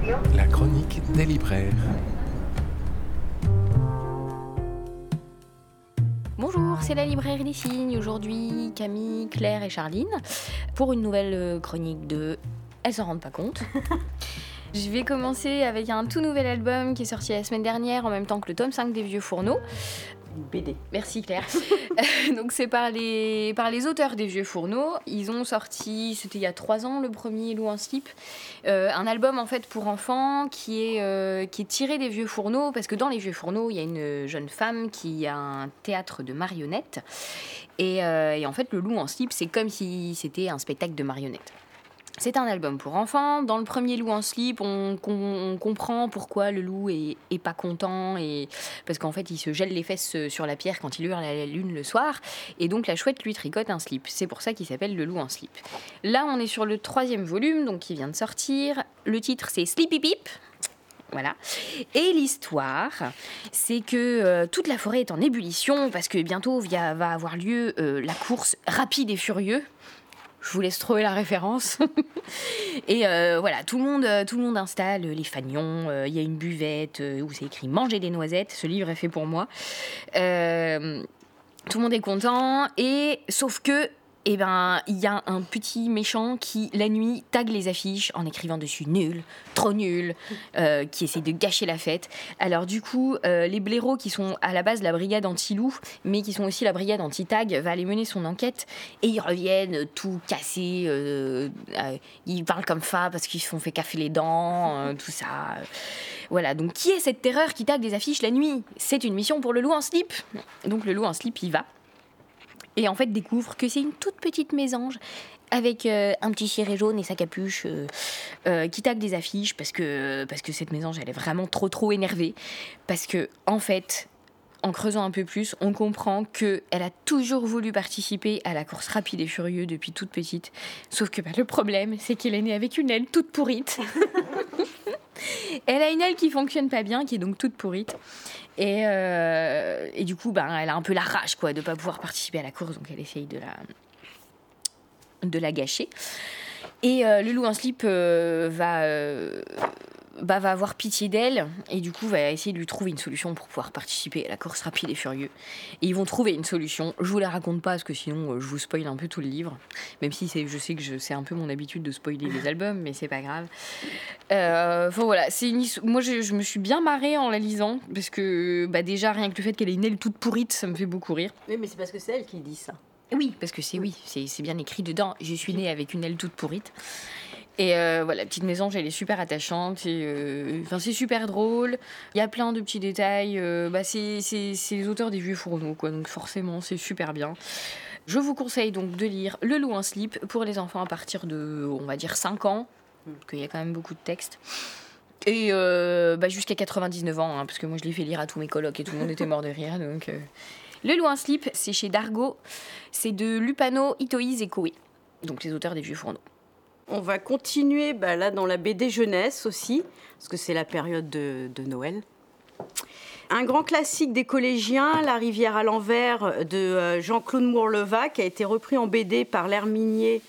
La chronique des libraires. Bonjour, c'est la librairie des signes. Aujourd'hui, Camille, Claire et Charline pour une nouvelle chronique de Elles s'en rendent pas compte. Je vais commencer avec un tout nouvel album qui est sorti la semaine dernière en même temps que le tome 5 des Vieux Fourneaux. Une BD. Merci Claire. Donc c'est par les auteurs des Vieux Fourneaux. Ils ont sorti, c'était il y a 3 ans, le premier Loup en slip. Un album en fait pour enfants qui est tiré des Vieux Fourneaux, parce que dans les Vieux Fourneaux, il y a une jeune femme qui a un théâtre de marionnettes. Et en fait, le Loup en slip, c'est comme si c'était un spectacle de marionnettes. C'est un album pour enfants. Dans le premier Loup en slip, on comprend pourquoi le loup est pas content, parce qu'en fait, il se gèle les fesses sur la pierre quand il hurle à la lune le soir. Et donc, la chouette lui tricote un slip. C'est pour ça qu'il s'appelle le Loup en slip. Là, on est sur le 3e volume, donc qui vient de sortir. Le titre, c'est Slippy Pip. Voilà. Et l'histoire, c'est que toute la forêt est en ébullition parce que bientôt va avoir lieu la course Rapide et Furieux. Je vous laisse trouver la référence. Et voilà, tout le monde installe les fanions. Il y a une buvette où c'est écrit « Manger des noisettes ». Ce livre est fait pour moi. Tout le monde est content. Sauf que, il y a un petit méchant qui, la nuit, tague les affiches en écrivant dessus « nul »,« trop nul », qui essaie de gâcher la fête. Alors du coup, les blaireaux qui sont à la base la brigade anti-loup, mais qui sont aussi la brigade anti-tag, va aller mener son enquête. Et ils reviennent tout cassés. Ils parlent comme ça parce qu'ils se sont fait caffer les dents, tout ça. Voilà, donc qui est cette terreur qui tague des affiches la nuit ? C'est une mission pour le loup en slip. Donc le loup en slip, il va. Et en fait, découvre que c'est une toute petite mésange avec un petit ciré jaune et sa capuche qui tague des affiches parce que cette mésange, elle est vraiment trop énervée. Parce que, en fait, en creusant un peu plus, on comprend qu'elle a toujours voulu participer à la course Rapide et Furieux depuis toute petite. Sauf que le problème, c'est qu'elle est née avec une aile toute pourrite. Elle a une aile qui fonctionne pas bien, qui est donc toute pourrite. Et du coup, elle a un peu la rage de ne pas pouvoir participer à la course, donc elle essaye de la gâcher. Et le loup en slip va avoir pitié d'elle, et du coup va essayer de lui trouver une solution pour pouvoir participer à la course Rapide et Furieux. Et ils vont trouver une solution. Je vous la raconte pas, parce que sinon je vous spoil un peu tout le livre. Même si je sais que c'est un peu mon habitude de spoiler les albums, mais c'est pas grave. Voilà, moi je me suis bien marrée en la lisant, parce que déjà rien que le fait qu'elle ait une aile toute pourrite, ça me fait beaucoup rire. Oui, mais c'est parce que c'est elle qui dit ça. Oui, parce que c'est bien écrit dedans. Je suis née avec une aile toute pourrite. Et voilà, petite mésange, elle est super attachante. C'est super drôle. Il y a plein de petits détails. C'est les auteurs des Vieux Fourneaux, donc forcément, c'est super bien. Je vous conseille donc de lire Le Loup en slip pour les enfants à partir de, on va dire, 5 ans. Parce qu'il y a quand même beaucoup de textes. Et jusqu'à 99 ans, parce que moi, je l'ai fait lire à tous mes colocs et tout le monde était mort de rire. Donc, Le Loup en slip, c'est chez Dargaud. C'est de Lupano, Itoïs et Koé. Donc, les auteurs des Vieux Fourneaux. On va continuer là dans la BD jeunesse aussi, parce que c'est la période de Noël. Un grand classique des collégiens, La rivière à l'envers de Jean-Claude Mourleva, qui a été repris en BD par l'Hermenier,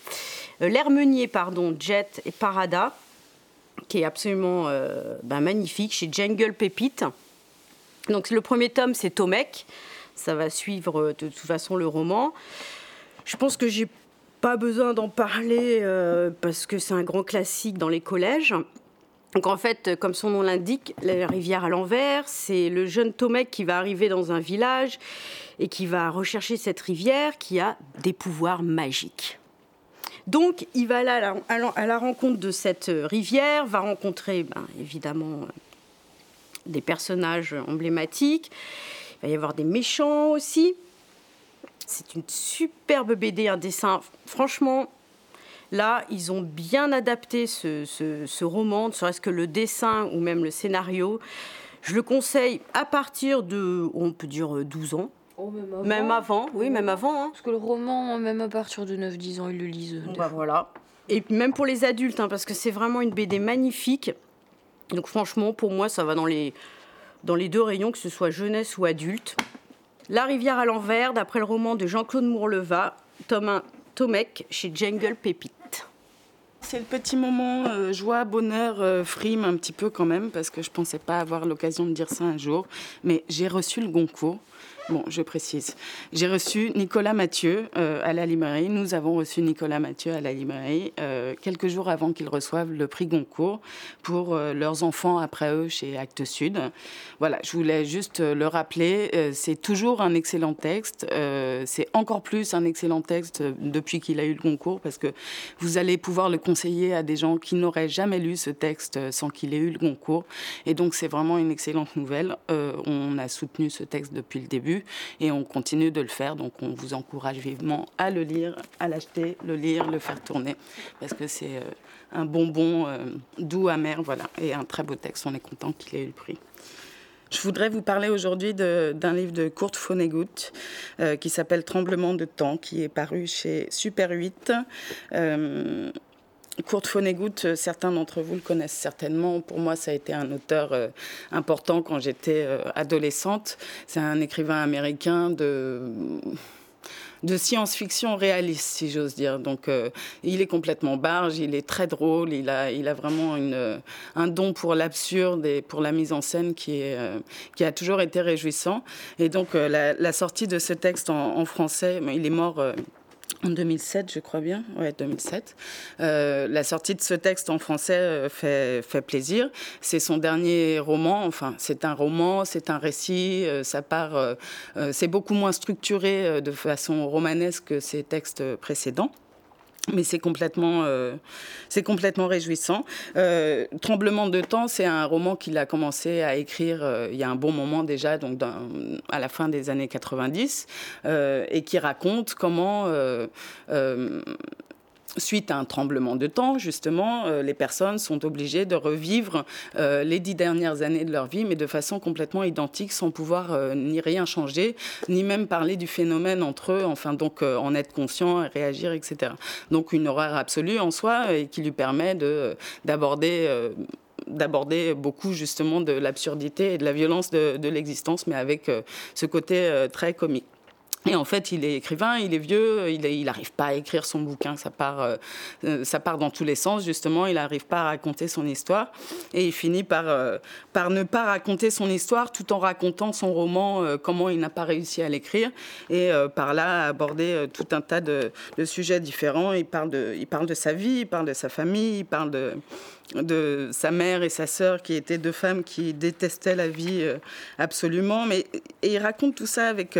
Jet et Parada, qui est absolument magnifique, chez Jungle Pépite. Donc le premier tome, c'est Tomek. Ça va suivre de toute façon le roman. Je pense que j'ai pas besoin d'en parler parce que c'est un grand classique dans les collèges. Donc en fait, comme son nom l'indique, la rivière à l'envers, c'est le jeune Tomek qui va arriver dans un village et qui va rechercher cette rivière qui a des pouvoirs magiques. Donc il va là à la rencontre de cette rivière, va rencontrer évidemment des personnages emblématiques. Il va y avoir des méchants aussi. C'est une superbe BD, un dessin. Franchement, là, ils ont bien adapté ce roman, ne serait-ce que le dessin ou même le scénario. Je le conseille à partir de, on peut dire, 12 ans. Oh, même avant. Oui, même avant. Parce que le roman, même à partir de 9-10 ans, ils le lisent. Voilà. Et même pour les adultes, parce que c'est vraiment une BD magnifique. Donc franchement, pour moi, ça va dans les 2 rayons, que ce soit jeunesse ou adulte. La rivière à l'envers, d'après le roman de Jean-Claude Mourleva, tome 1, Tomek, chez Jungle Pépite. c'est le petit moment joie, bonheur, frime un petit peu quand même, parce que je ne pensais pas avoir l'occasion de dire ça un jour. Mais j'ai reçu le Goncourt. Bon, je précise. J'ai reçu Nicolas Mathieu à la librairie. Nous avons reçu Nicolas Mathieu à la librairie quelques jours avant qu'ils reçoivent le prix Goncourt pour leurs enfants après eux chez Actes Sud. Voilà, je voulais juste le rappeler. C'est toujours un excellent texte. C'est encore plus un excellent texte depuis qu'il a eu le Goncourt parce que vous allez pouvoir le conseiller à des gens qui n'auraient jamais lu ce texte sans qu'il ait eu le Goncourt. Et donc, c'est vraiment une excellente nouvelle. On a soutenu ce texte depuis le début. Et on continue de le faire, donc on vous encourage vivement à le lire, à l'acheter, le lire, le faire tourner, parce que c'est un bonbon doux, amer, voilà, et un très beau texte. On est content qu'il ait eu le prix. Je voudrais vous parler aujourd'hui d'un livre de Kurt Vonnegut qui s'appelle Tremblement de temps, qui est paru chez Super 8. Kurt Vonnegut, certains d'entre vous le connaissent certainement. Pour moi, ça a été un auteur important quand j'étais adolescente. C'est un écrivain américain de science-fiction réaliste, si j'ose dire. Donc, il est complètement barge, il est très drôle, il a vraiment un don pour l'absurde et pour la mise en scène qui a toujours été réjouissant. Et donc, la sortie de ce texte en français, il est mort... en 2007, je crois bien. Ouais, 2007. La sortie de ce texte en français fait plaisir. C'est son dernier roman. Enfin, c'est un roman, c'est un récit. Ça part. C'est beaucoup moins structuré de façon romanesque que ses textes précédents. Mais c'est complètement réjouissant. Tremblement de temps, c'est un roman qu'il a commencé à écrire il y a un bon moment déjà, donc à la fin des années 90, et qui raconte comment... suite à un tremblement de temps, justement, les personnes sont obligées de revivre les 10 dernières années de leur vie, mais de façon complètement identique, sans pouvoir ni rien changer, ni même parler du phénomène entre eux, enfin, donc en être conscient, réagir, etc. Donc une horreur absolue en soi, et qui lui permet d'aborder beaucoup justement de l'absurdité et de la violence de l'existence, mais avec ce côté très comique. Et en fait, il est écrivain, il est vieux, il n'arrive pas à écrire son bouquin, ça part dans tous les sens, justement, il n'arrive pas à raconter son histoire. Et il finit par ne pas raconter son histoire tout en racontant son roman, comment il n'a pas réussi à l'écrire. Et par là, aborder tout un tas de sujets différents. Il parle de sa vie, il parle de sa famille, il parle de sa mère et sa sœur, qui étaient deux femmes qui détestaient la vie absolument. Et il raconte tout ça avec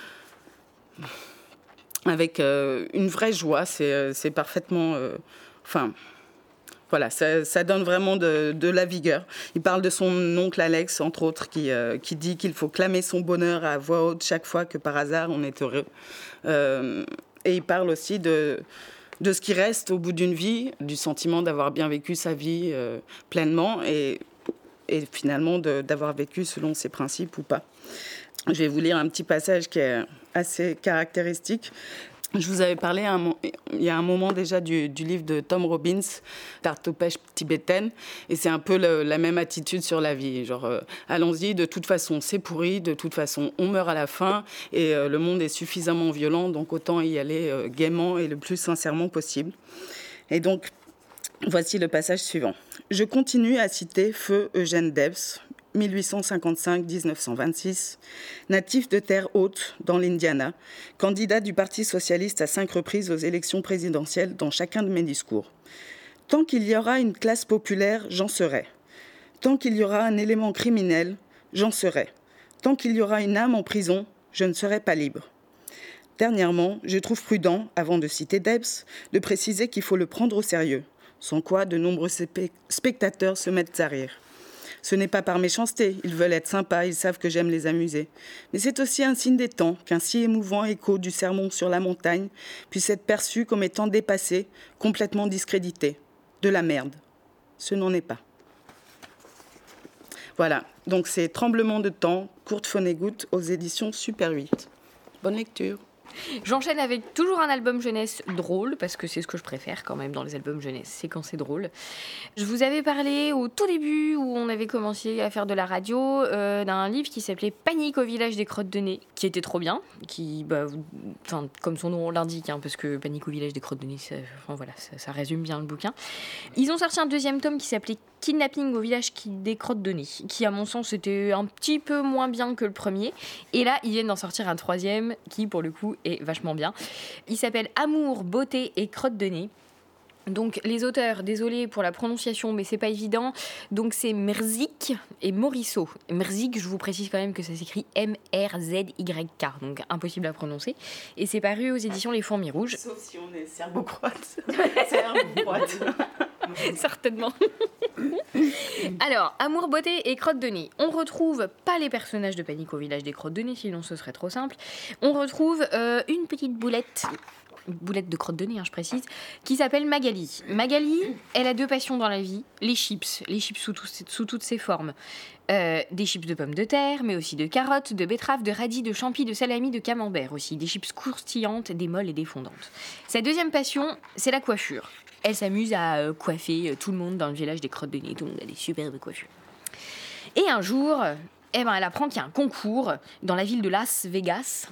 une vraie joie. C'est parfaitement... voilà, ça donne vraiment de la vigueur. Il parle de son oncle Alex, entre autres, qui dit qu'il faut clamer son bonheur à voix haute chaque fois que par hasard on est heureux. Et il parle aussi de ce qui reste au bout d'une vie, du sentiment d'avoir bien vécu sa vie pleinement et finalement d'avoir vécu selon ses principes ou pas. Je vais vous lire un petit passage qui est assez caractéristique. Je vous avais parlé il y a un moment déjà du livre de Tom Robbins, Tarte aux pêches tibétaine, et c'est un peu la même attitude sur la vie. Genre, allons-y, de toute façon c'est pourri, de toute façon on meurt à la fin, et le monde est suffisamment violent, donc autant y aller gaiement et le plus sincèrement possible. Et donc, voici le passage suivant. Je continue à citer feu Eugène Debs, 1855-1926, natif de Terre Haute dans l'Indiana, candidat du Parti socialiste à 5 reprises aux élections présidentielles dans chacun de mes discours. Tant qu'il y aura une classe populaire, j'en serai. Tant qu'il y aura un élément criminel, j'en serai. Tant qu'il y aura une âme en prison, je ne serai pas libre. Dernièrement, je trouve prudent, avant de citer Debs, de préciser qu'il faut le prendre au sérieux, sans quoi de nombreux spectateurs se mettent à rire. Ce n'est pas par méchanceté, ils veulent être sympas, ils savent que j'aime les amuser. Mais c'est aussi un signe des temps qu'un si émouvant écho du sermon sur la montagne puisse être perçu comme étant dépassé, complètement discrédité. De la merde. Ce n'en est pas. Voilà, donc c'est Tremblement de temps, Kurt Vonnegut aux éditions Super 8. Bonne lecture. J'enchaîne avec toujours un album jeunesse drôle, parce que c'est ce que je préfère quand même dans les albums jeunesse, c'est quand c'est drôle. Je vous avais parlé au tout début, où on avait commencé à faire de la radio, d'un livre qui s'appelait Panique au village des crottes de nez, qui était trop bien, qui, comme son nom l'indique, hein, parce que Panique au village des crottes de nez, ça résume bien le bouquin. Ils ont sorti un deuxième tome qui s'appelait Kidnapping au village des crottes de nez, qui à mon sens était un petit peu moins bien que le premier. Et là, ils viennent d'en sortir un troisième qui, pour le coup, est vachement bien. Il s'appelle Amour, beauté et crottes de nez. Donc les auteurs, désolé pour la prononciation, mais c'est pas évident. Donc c'est Mrzik et Morisot. Mrzik, je vous précise quand même que ça s'écrit M-R-Z-Y-K, donc impossible à prononcer. Et c'est paru aux éditions Les Fourmis Rouges. Sauf si on est serbo-croate. Serbo-croate. Certainement. Alors, Amour, beauté et crottes de nez. On retrouve pas les personnages de Panique au village des crottes de nez, sinon ce serait trop simple. On retrouve une petite boulette de crottes de nez, hein, je précise, qui s'appelle Magali. Magali, elle a deux passions dans la vie, les chips sous toutes ses formes. Des chips de pommes de terre, mais aussi de carottes, de betteraves, de radis, de champignons, de salami, de camembert aussi. Des chips croustillantes, des molles et des fondantes. Sa deuxième passion, c'est la coiffure. Elle s'amuse à coiffer tout le monde dans le village des crottes de nez. Tout le monde a des superbes coiffures. Et un jour, elle apprend qu'il y a un concours dans la ville de Las Vegas.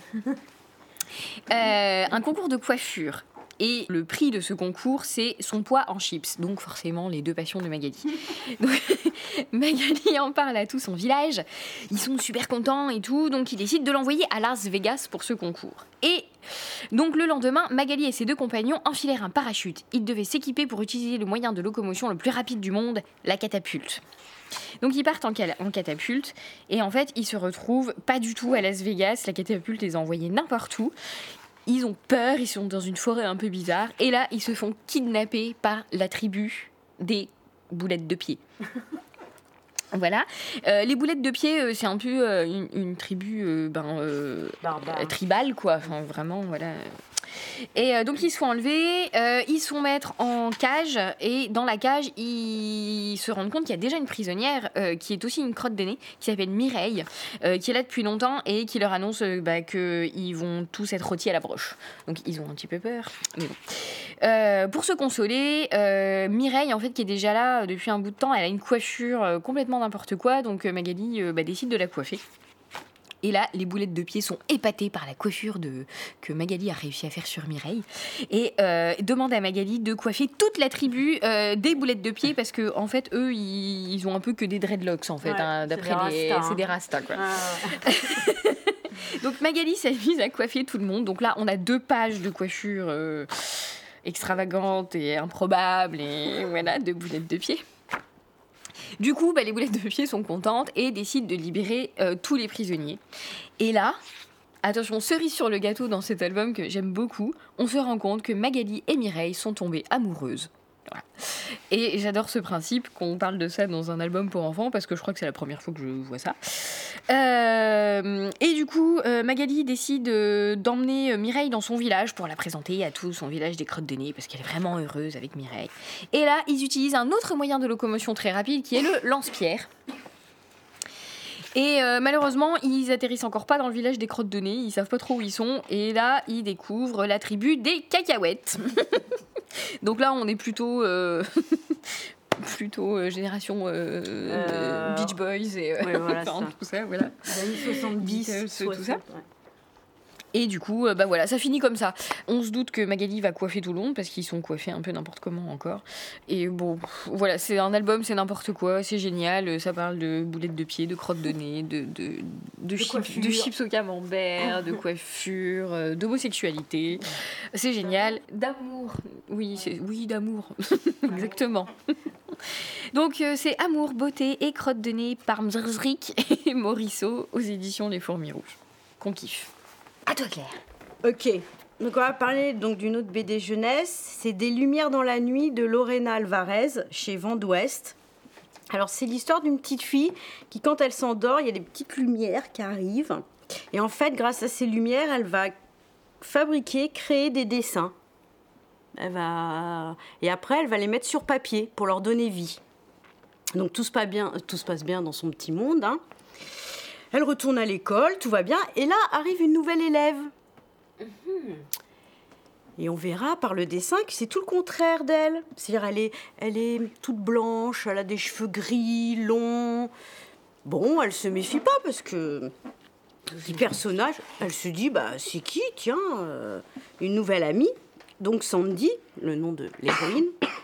Un concours de coiffure. Et le prix de ce concours, c'est son poids en chips. Donc forcément, les deux passions de Magali. Donc, Magali en parle à tout son village. Ils sont super contents et tout. Donc ils décident de l'envoyer à Las Vegas pour ce concours. Et donc le lendemain, Magali et ses deux compagnons enfilèrent un parachute. Ils devaient s'équiper pour utiliser le moyen de locomotion le plus rapide du monde, la catapulte. Donc ils partent en catapulte et en fait ils se retrouvent pas du tout à Las Vegas. La catapulte les a envoyés n'importe où. Ils ont peur, ils sont dans une forêt un peu bizarre et là ils se font kidnapper par la tribu des boulettes de pied. Voilà. Les boulettes de pied, c'est un peu une tribu tribale, quoi. Enfin, vraiment, voilà. Et donc, ils se font enlever, ils se font mettre en cage, et dans la cage, ils se rendent compte qu'il y a déjà une prisonnière qui est aussi une crotte de nez, qui s'appelle Mireille, qui est là depuis longtemps et qui leur annonce qu'ils vont tous être rôtis à la broche. Donc, ils ont un petit peu peur, mais bon. Pour se consoler, Mireille, en fait, qui est déjà là depuis un bout de temps, elle a une coiffure complètement n'importe quoi, donc Magali décide de la coiffer. Et là, les boulettes de pied sont épatées par la coiffure que Magali a réussi à faire sur Mireille. Et demande à Magali de coiffer toute la tribu des boulettes de pied parce que en fait, eux, ils ont un peu que des dreadlocks, en fait. Ouais, hein, d'après c'est des rastas, quoi. Ah. Donc Magali s'amuse à coiffer tout le monde. Donc là, on a 2 pages de coiffure extravagantes et improbables. Et voilà, 2 boulettes de pied. Du coup, les boulettes de pied sont contentes et décident de libérer tous les prisonniers. Et là, attention, cerise sur le gâteau dans cet album que j'aime beaucoup, on se rend compte que Magali et Mireille sont tombées amoureuses. Voilà. Et j'adore ce principe qu'on parle de ça dans un album pour enfants parce que je crois que c'est la première fois que je vois ça. Et du coup, Magali décide d'emmener Mireille dans son village pour la présenter à tout son village des crottes de nez parce qu'elle est vraiment heureuse avec Mireille. Et là, ils utilisent un autre moyen de locomotion très rapide qui est le lance-pierre. Et malheureusement, ils atterrissent encore pas dans le village des crottes de nez, ils savent pas trop où ils sont, et là, ils découvrent la tribu des cacahuètes. Donc là, on est plutôt génération Beach Boys et voilà, tout ça, voilà. Les années 70, 60, tout ça. Ouais. Et du coup, voilà, ça finit comme ça. On se doute que Magali va coiffer tout le monde parce qu'ils sont coiffés un peu n'importe comment encore. Et bon, voilà, c'est un album, c'est n'importe quoi, c'est génial. Ça parle de boulettes de pied, de crottes de nez, de chips au camembert, de coiffure, d'homosexualité. C'est génial. D'amour. Oui, d'amour. Exactement. Donc, c'est Amour, beauté et crottes de nez par Mrzik et Morisot aux éditions Les Fourmis Rouges. Qu'on kiffe. À toi, Claire. Ok, donc on va parler d'une autre BD jeunesse. C'est Des Lumières dans la nuit de Lorena Alvarez chez Vent d'Ouest. Alors c'est l'histoire d'une petite fille qui, quand elle s'endort, il y a des petites lumières qui arrivent. Et en fait, grâce à ces lumières, elle va créer des dessins. Et après, elle va les mettre sur papier pour leur donner vie. Donc tout se passe bien dans son petit monde, hein. Elle retourne à l'école, tout va bien. Et là, arrive une nouvelle élève. Et on verra par le dessin que c'est tout le contraire d'elle. C'est-à-dire elle est toute blanche, elle a des cheveux gris, longs. Bon, elle se méfie pas parce que le personnage, elle se dit, c'est qui, tiens, une nouvelle amie. Donc Sandy, le nom de l'héroïne,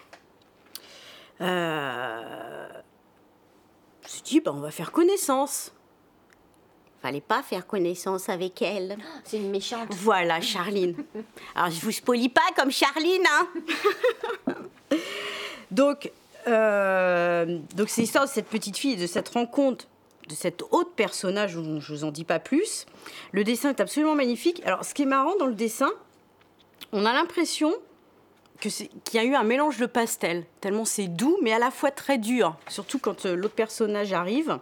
se dit, on va faire connaissance. Fallait pas faire connaissance avec elle. C'est une méchante. Voilà, Charline. Alors, je vous spoilie pas comme Charline, hein. Donc, c'est l'histoire de cette petite fille, de cette rencontre, de cet autre personnage, je vous en dis pas plus. Le dessin est absolument magnifique. Alors, ce qui est marrant dans le dessin, on a l'impression qu'il y a eu un mélange de pastel, tellement c'est doux, mais à la fois très dur, surtout quand l'autre personnage arrive.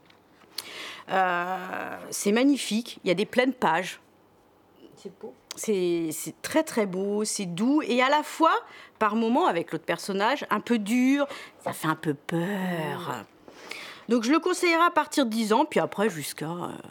C'est magnifique, il y a des pleines pages. C'est beau. C'est très très beau, c'est doux, et à la fois, par moments, avec l'autre personnage, un peu dur, ça fait un peu peur. Donc je le conseillerais à partir de 10 ans, puis après jusqu'à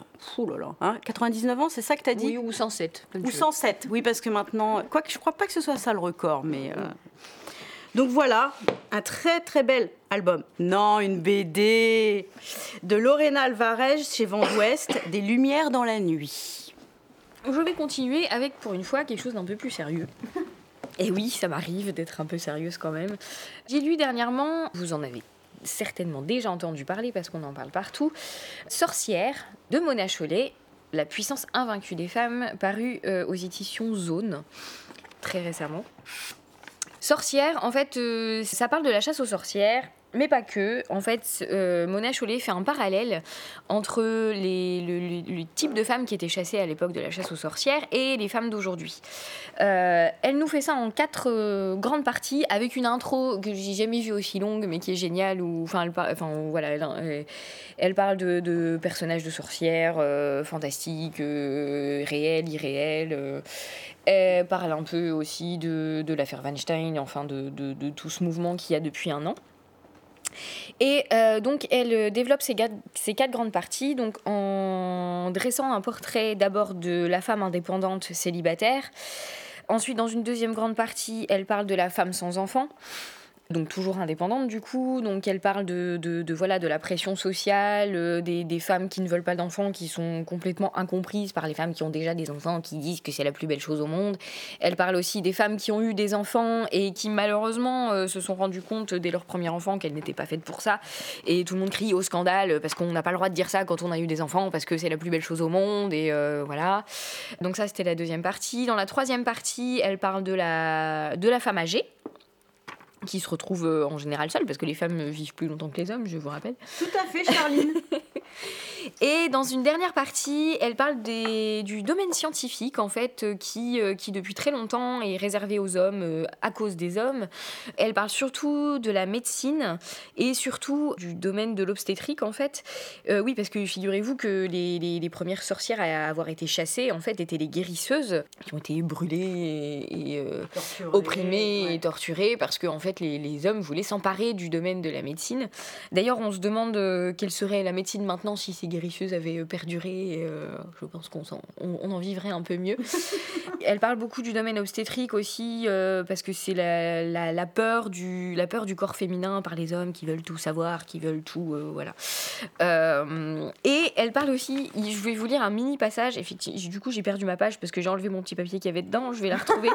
99 ans, c'est ça que tu as dit? Oui, ou 107. Ou 107, oui, parce que maintenant, quoique je crois pas que ce soit ça le record, mais... Donc voilà, un très très bel album. Non, une BD de Lorena Alvarez chez Vent d'Ouest, Des Lumières dans la nuit. Je vais continuer avec, pour une fois, quelque chose d'un peu plus sérieux. Et oui, ça m'arrive d'être un peu sérieuse quand même. J'ai lu dernièrement, vous en avez certainement déjà entendu parler parce qu'on en parle partout, Sorcière de Mona Chollet, La puissance invaincue des femmes, paru aux éditions Zone, très récemment. Sorcière, en fait, ça parle de la chasse aux sorcières, mais pas que. En fait, Mona Chollet fait un parallèle entre le type de femmes qui étaient chassées à l'époque de la chasse aux sorcières et les femmes d'aujourd'hui. Elle nous fait ça en 4 grandes parties, avec une intro que j'ai jamais vue aussi longue, mais qui est géniale. Elle parle de personnages de sorcières fantastiques, réels, irréels. Elle parle un peu aussi de l'affaire Weinstein, enfin de tout ce mouvement qu'il y a depuis un an. Et donc elle développe ces 4 grandes parties, donc en dressant un portrait d'abord de la femme indépendante célibataire. Ensuite, dans une deuxième grande partie, elle parle de la femme sans enfant, donc toujours indépendante du coup. Donc elle parle de la pression sociale, des femmes qui ne veulent pas d'enfants, qui sont complètement incomprises par les femmes qui ont déjà des enfants, qui disent que c'est la plus belle chose au monde. Elle parle aussi des femmes qui ont eu des enfants et qui malheureusement se sont rendues compte dès leur premier enfant qu'elles n'étaient pas faites pour ça. Et tout le monde crie au scandale parce qu'on n'a pas le droit de dire ça quand on a eu des enfants, parce que c'est la plus belle chose au monde. Et voilà. Donc ça, c'était la deuxième partie. Dans la troisième partie, elle parle de la femme âgée, qui se retrouvent en général seules, parce que les femmes vivent plus longtemps que les hommes, je vous rappelle. Tout à fait, Charline. Et dans une dernière partie, elle parle du domaine scientifique, en fait, qui depuis très longtemps est réservé aux hommes à cause des hommes. Elle parle surtout de la médecine et surtout du domaine de l'obstétrique, en fait. Oui, parce que figurez-vous que les premières sorcières à avoir été chassées, en fait, étaient les guérisseuses, qui ont été brûlées et opprimées et torturées, parce que, en fait, les hommes voulaient s'emparer du domaine de la médecine. D'ailleurs, on se demande quelle serait la médecine maintenant si ces guérisseuses avaient perduré. Je pense qu'on en vivrait un peu mieux. Elle parle beaucoup du domaine obstétrique aussi, parce que c'est la peur du corps féminin par les hommes qui veulent tout savoir, qui veulent tout, voilà. Et elle parle aussi, je vais vous lire un mini passage, effectivement, du coup j'ai perdu ma page parce que j'ai enlevé mon petit papier qu'il y avait dedans, je vais la retrouver.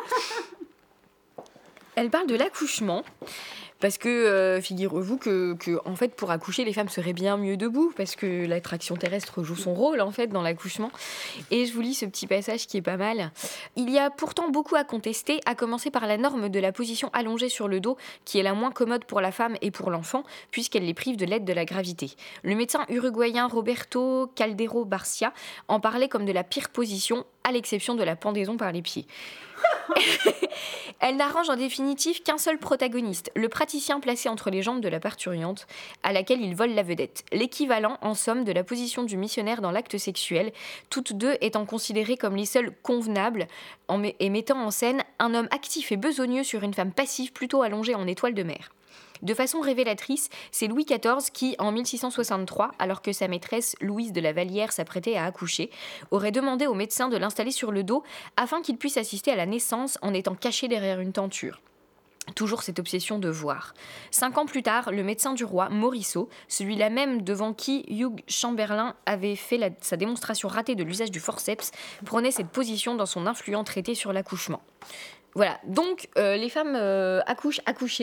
Elle parle de l'accouchement, parce que figurez-vous que en fait, pour accoucher, les femmes seraient bien mieux debout, parce que l'attraction terrestre joue son rôle en fait dans l'accouchement. Et je vous lis ce petit passage qui est pas mal. Il y a pourtant beaucoup à contester, à commencer par la norme de la position allongée sur le dos, qui est la moins commode pour la femme et pour l'enfant, puisqu'elle les prive de l'aide de la gravité. Le médecin uruguayen Roberto Caldero Barcia en parlait comme de la pire position, à l'exception de la pendaison par les pieds. Elle n'arrange en définitive qu'un seul protagoniste, le praticien placé entre les jambes de la parturiente, à laquelle il vole la vedette. L'équivalent, en somme, de la position du missionnaire dans l'acte sexuel, toutes deux étant considérées comme les seules convenables, et mettant en scène un homme actif et besogneux sur une femme passive plutôt allongée en étoile de mer. De façon révélatrice, c'est Louis XIV qui, en 1663, alors que sa maîtresse Louise de la Vallière s'apprêtait à accoucher, aurait demandé au médecin de l'installer sur le dos afin qu'il puisse assister à la naissance en étant caché derrière une tenture. Toujours cette obsession de voir. 5 ans plus tard, le médecin du roi, Morisot, celui-là même devant qui Hugh Chamberlain avait fait sa démonstration ratée de l'usage du forceps, prenait cette position dans son influent traité sur l'accouchement. Voilà, donc les femmes accouchent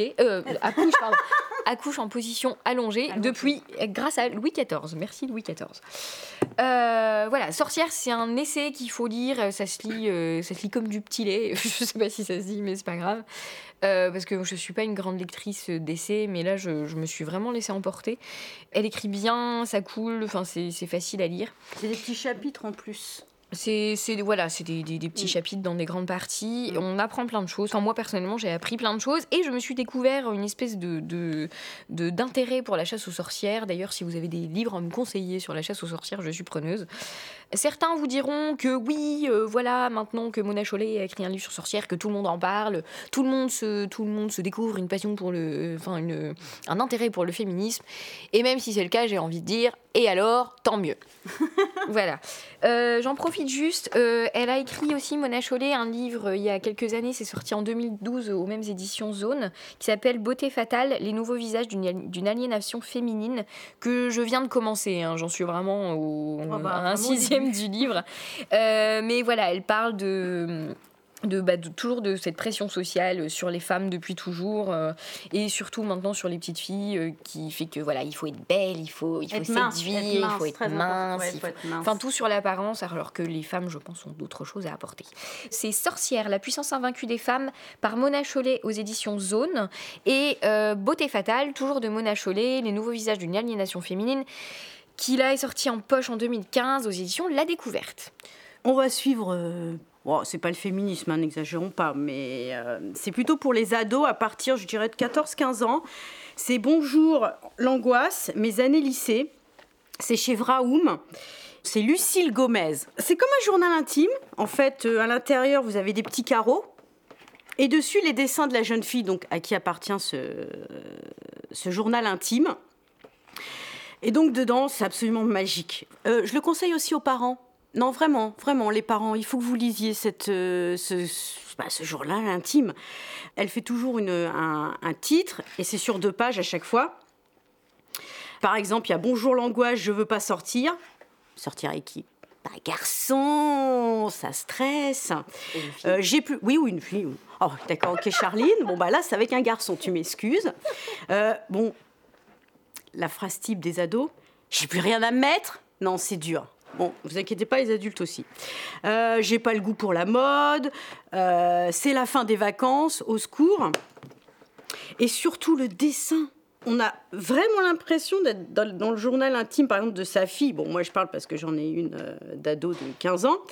en position allongée grâce à Louis XIV. Merci Louis XIV. Voilà, Sorcière, c'est un essai qu'il faut lire. Ça se lit comme du petit lait. Je sais pas si ça se dit, mais c'est pas grave. Parce que je suis pas une grande lectrice d'essais, mais là je me suis vraiment laissée emporter. Elle écrit bien, ça coule, enfin c'est facile à lire. C'est des petits chapitres en plus. C'est des petits chapitres dans des grandes parties. On apprend plein de choses. Enfin, moi, personnellement, j'ai appris plein de choses et je me suis découvert une espèce d'intérêt pour la chasse aux sorcières. D'ailleurs, si vous avez des livres à me conseiller sur la chasse aux sorcières, je suis preneuse. Certains vous diront que oui, voilà, maintenant que Mona Chollet a écrit un livre sur sorcières, que tout le monde en parle, tout le monde se découvre une passion pour un intérêt pour le féminisme. Et même si c'est le cas, j'ai envie de dire, et alors, tant mieux. Voilà. J'en profite juste. Elle a écrit aussi, Mona Chollet, un livre il y a quelques années, c'est sorti en 2012 aux mêmes éditions Zone, qui s'appelle Beauté fatale, les nouveaux visages d'une aliénation féminine, que je viens de commencer. Hein, j'en suis vraiment à un sixième du livre. Mais voilà, elle parle toujours de cette pression sociale sur les femmes depuis toujours et surtout maintenant sur les petites filles qui fait que voilà, il faut être belle, il faut séduire, il faut être mince, enfin tout sur l'apparence, alors que les femmes, je pense, ont d'autres choses à apporter. C'est Sorcière, la puissance invaincue des femmes par Mona Chollet aux éditions Zone et Beauté fatale, toujours de Mona Chollet, les nouveaux visages d'une aliénation féminine, qui là est sorti en poche en 2015 aux éditions La Découverte. On va suivre... c'est pas le féminisme, hein, n'exagérons pas, mais c'est plutôt pour les ados à partir, je dirais, de 14-15 ans. C'est Bonjour l'angoisse, mes années lycée. C'est chez Vraoum. C'est Lucille Gomez. C'est comme un journal intime. En fait, à l'intérieur, vous avez des petits carreaux. Et dessus, les dessins de la jeune fille, donc à qui appartient ce journal intime. Et donc, dedans, c'est absolument magique. Je le conseille aussi aux parents. Non, vraiment, les parents, il faut que vous lisiez ce journal intime. Elle fait toujours un titre, et c'est sur 2 pages à chaque fois. Par exemple, il y a Bonjour l'angoisse, je veux pas sortir. Sortir avec qui ? Garçon, ça stresse. J'ai plus... Oui, ou une fille. Oh, d'accord, ok, Charline. Bon, là, c'est avec un garçon, tu m'excuses. La phrase type des ados. J'ai plus rien à me mettre. Non, c'est dur. Bon, vous inquiétez pas, les adultes aussi. J'ai pas le goût pour la mode. C'est la fin des vacances, au secours. Et surtout le dessin. On a vraiment l'impression d'être dans le journal intime, par exemple, de sa fille. Bon, moi, je parle parce que j'en ai une d'ado de 15 ans.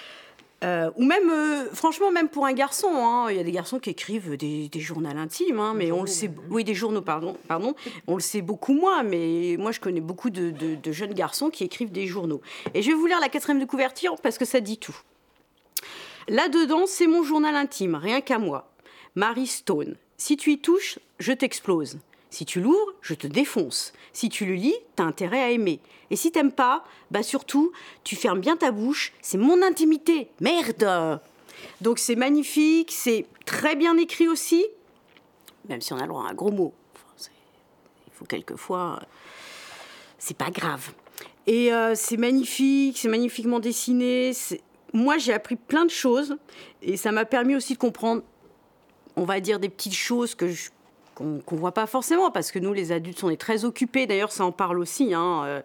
Ou même, franchement, même pour un garçon. Hein, il y a des garçons qui écrivent des journaux intimes, hein, mais on le sait... Oui, des journaux, pardon. On le sait beaucoup moins, mais moi, je connais beaucoup de jeunes garçons qui écrivent des journaux. Et je vais vous lire la 4e de couverture parce que ça dit tout. Là-dedans, c'est mon journal intime, rien qu'à moi. Marie Stone. Si tu y touches, je t'explose. Si tu l'ouvres, je te défonce. Si tu le lis, t'as intérêt à aimer. Et si t'aimes pas, surtout, tu fermes bien ta bouche. C'est mon intimité. Merde! Donc c'est magnifique, c'est très bien écrit aussi. Même si on a le droit à un gros mot. Il faut quelquefois... c'est pas grave. Et c'est magnifique, c'est magnifiquement dessiné. Moi, j'ai appris plein de choses. Et ça m'a permis aussi de comprendre, on va dire, des petites choses qu'on voit pas forcément, parce que nous, les adultes, on est très occupés. D'ailleurs, ça en parle aussi, hein,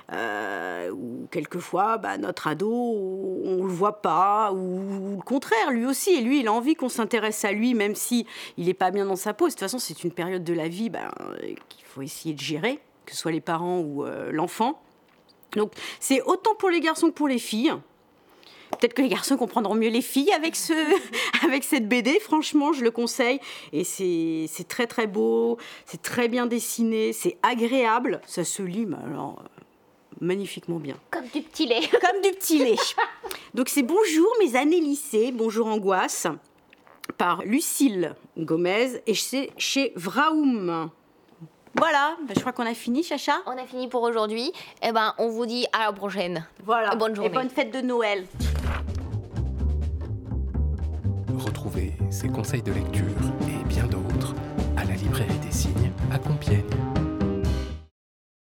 où quelquefois, notre ado, on le voit pas, ou le contraire, lui aussi. Et lui, il a envie qu'on s'intéresse à lui, même si il est pas bien dans sa peau. De toute façon, c'est une période de la vie qu'il faut essayer de gérer, que ce soit les parents ou l'enfant. Donc, c'est autant pour les garçons que pour les filles. Peut-être que les garçons comprendront mieux les filles avec cette BD. Franchement, je le conseille. Et c'est très, très beau. C'est très bien dessiné. C'est agréable. Ça se lit, magnifiquement bien. Comme du petit lait. Comme du petit lait. Donc, c'est Bonjour, mes années lycée. Bonjour, angoisse. Par Lucille Gomez. Et c'est chez Vraoum. Voilà, je crois qu'on a fini, Chacha. On a fini pour aujourd'hui. Eh ben, on vous dit à la prochaine. Voilà. Bonne journée. Et bonne fête de Noël. Retrouvez ces conseils de lecture et bien d'autres à la librairie des signes à Compiègne.